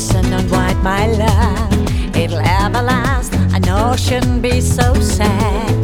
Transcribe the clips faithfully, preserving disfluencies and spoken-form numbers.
Listen and white, my love, it'll ever last. I know, shouldn't be so sad.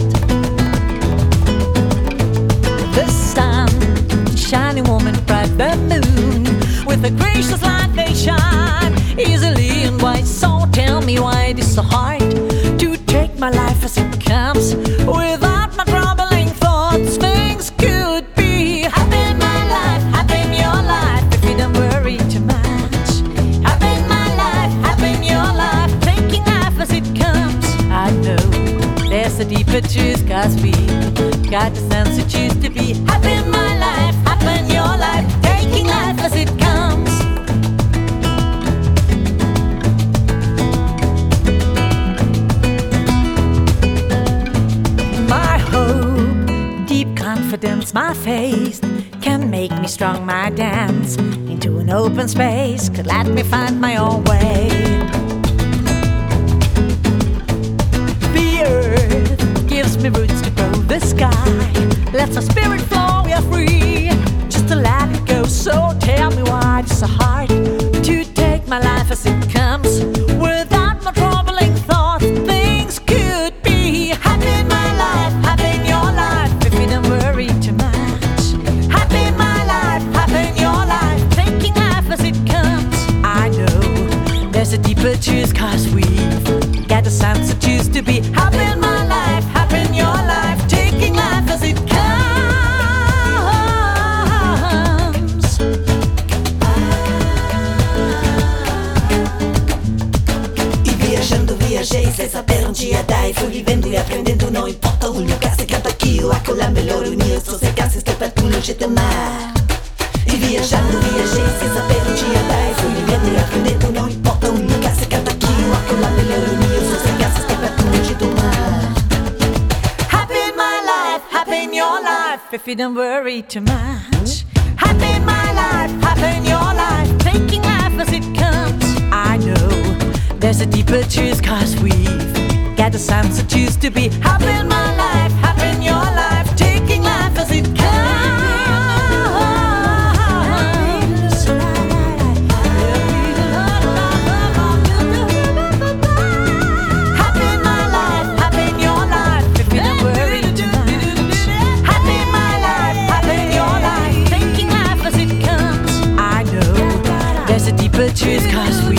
The sun, shining warm and bright, the moon, with a gracious light they shine easily and white. So tell me why it is so hard to take my life as it comes, without my troubling thoughts. Things could be happy in my life, happy in your life, if you don't worry too much. Happy in my life, happy in your life, taking life as it comes. I know there's a deeper truth, cause we got the sense to choose to be happy in my life, happy in your life, taking life as it comes. My hope, deep confidence, my faith can make me strong. My dance into an open space could let me find my own way. The earth gives me roots to grow. The sky lets our spirit flow. We are free just to let it go. So tell me why it's so hard to take my life as it comes, without my troubling thoughts. Things could be happy in my life, happy in your life, if you don't worry too much. Happy in my life, happy in your life, taking life as it comes. I know there's a deeper truth, cause we've got the sense to choose to be happy in my life, happy in your life, taking life as it comes. E viajando, viajei sem saber onde ia dar. E fui vivendo e aprendendo, não importa o lugar. Se canta aqui ou acolá, melhor unir. Sou sem casa, estou perto, longe do mar. E viajando, viajei sem saber onde ia dar. E fui vivendo e aprendendo, não importa o lugar. Se canta aqui ou acolá, melhor unir. Sou sem casa, estou perto, longe do mar. Happy in my life, happy in your life, if you don't worry too much. Happy in my life, happy in your life, taking life as it comes. I know there's a deeper truth, cause we've got the sense to choose to be happy in my life, happy in your life, taking life as it comes. Happy in my life, happy in your life, if you don't worry too much. Happy in my life, happy in your life, taking life as it comes. I know there's a deeper truth, cause we